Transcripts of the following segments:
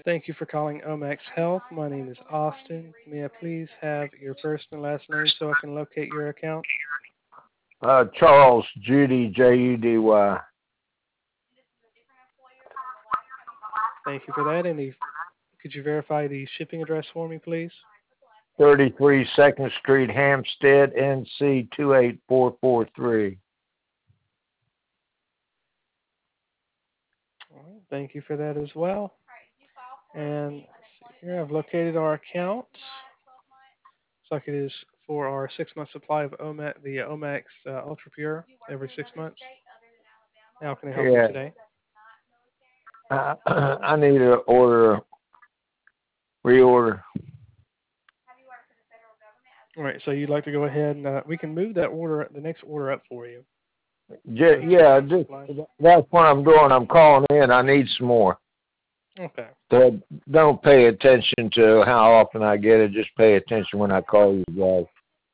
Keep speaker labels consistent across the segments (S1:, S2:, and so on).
S1: Thank you for calling Omax Health. My name is Austin. May I please have your first and last name so I can locate your account?
S2: Charles Judy Judy.
S1: Thank you for that. Could you verify the shipping address for me, please?
S2: 33 Second Street, Hampstead, NC 28443.
S1: All right, thank you for that as well. And let's see here, I've located our account. Looks like it is for our 6 month supply of the Omax Ultra Pure every 6 months. How can I help you
S2: Yeah,
S1: today?
S2: I need to reorder.
S1: All right, so you'd like to go ahead and we can move the next order up for you. The six
S2: Yeah,
S1: month supply.
S2: that's what I'm doing. I'm calling in. I need some more.
S1: Okay.
S2: So don't pay attention to how often I get it. Just pay attention when I call you guys.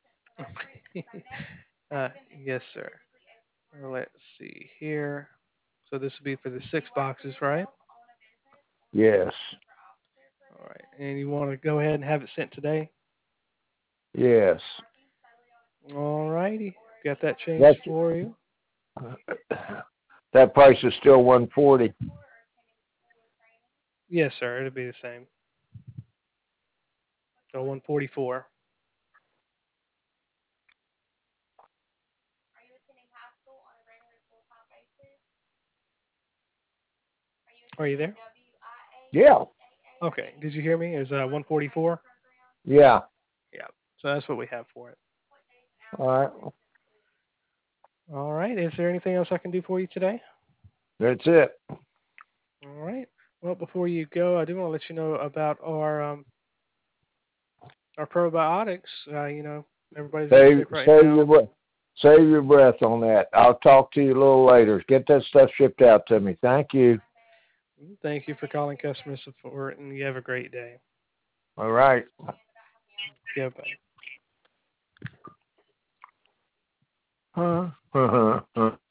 S1: uh, yes, sir. Let's see here. So this would be for the 6 boxes, right?
S2: Yes,
S1: All right. And you want to go ahead and have it sent today?
S2: yes.
S1: All righty. Got that changed
S2: That's
S1: for you?
S2: that price is still 140.
S1: Yes, sir. It'll be the same. So 144. Are you there?
S2: Yeah,
S1: Okay. Did you hear me? Is 144?
S2: yeah.
S1: Yeah. So that's what we have for it.
S2: All right.
S1: All right. Is there anything else I can do for you today?
S2: That's it.
S1: All right. Well, before you go, I do want to let you know about our probiotics. Everybody's getting
S2: Save
S1: sick right
S2: save your
S1: now.
S2: breath. Save your breath on that. I'll talk to you a little later. Get that stuff shipped out to me. Thank you.
S1: Thank you for calling customer support, and you have a great day.
S2: All right.
S1: Goodbye.
S2: Huh?